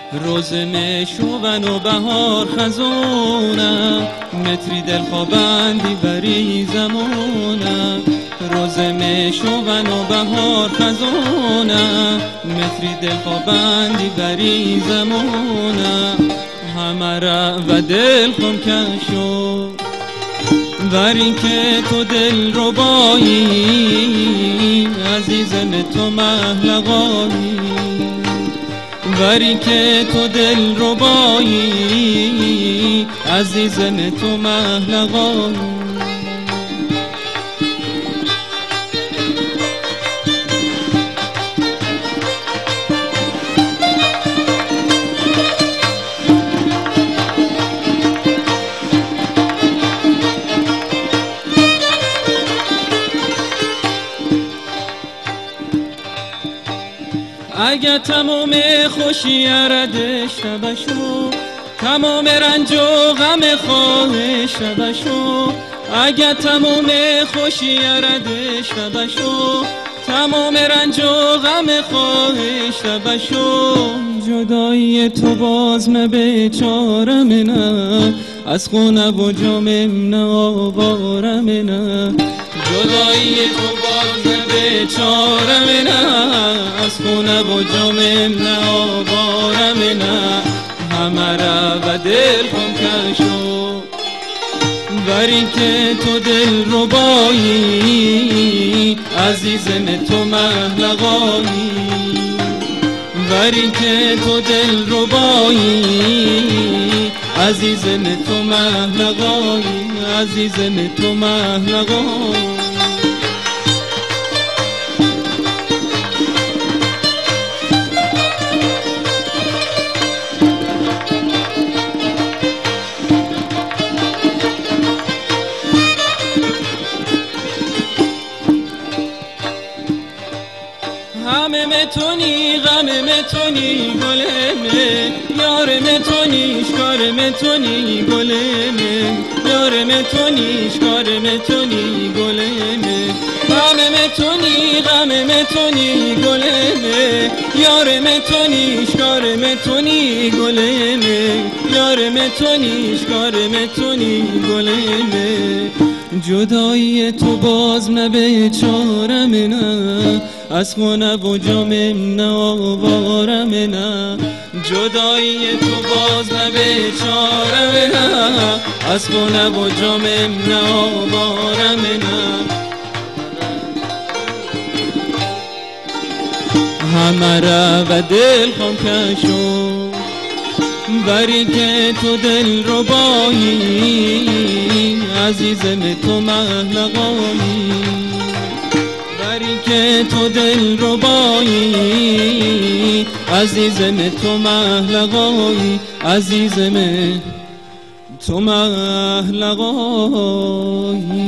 روز مشوبن و بهار خزونم، متری دلخوابندی بری زمونم. روز مشوبن و بهار خزونم، متری دلخوابندی بری زمونم. همه را و دل خم کشو بری که تو دل ربایی، عزیزم تو محلقایی. بری که تو دل ربایی، عزیزم تو محلقایی. اگه تمام خوشی رد شبشو، تمام رنج و غم خواه شبشو. اگه تمام خوشی رد شبشو، تمام رنج و غم خواه شبشو. جدایی تو بازم بیچارم نه، از خونه و جامم نه آوارم نه. جدایی تو بازم بیچارم نه، از خونه و جامم نه آوارم نه. همه را و دل خم کشو بری که تو دل ربایی، عزیزم تو محلقایی. بری که تو دل ربایی، عزیزم تو محلقایی. عزیزم تو محلقایی. همه متونی غم متونی گلمه، یار متونی شکار متونی گلمه، یار متونی شکار متونی گلمه. همه متونی غم متونی گلمه، یار متونی شکار متونی گلمه، یار متونی شکار متونی گلمه. جدایی تو باز نه بیچارم نه، از خونه و جامم نه آوارم نه. جدایی تو باز نه بیچارم نه، از خونه و جامم نه آوارم نه. همه را و دل خم کشو بری که تو دل ربایی، عزیزم تو محلقایی. بری که تو دل ربایی، عزیزم تو محلقایی. عزیزم تو محلقایی.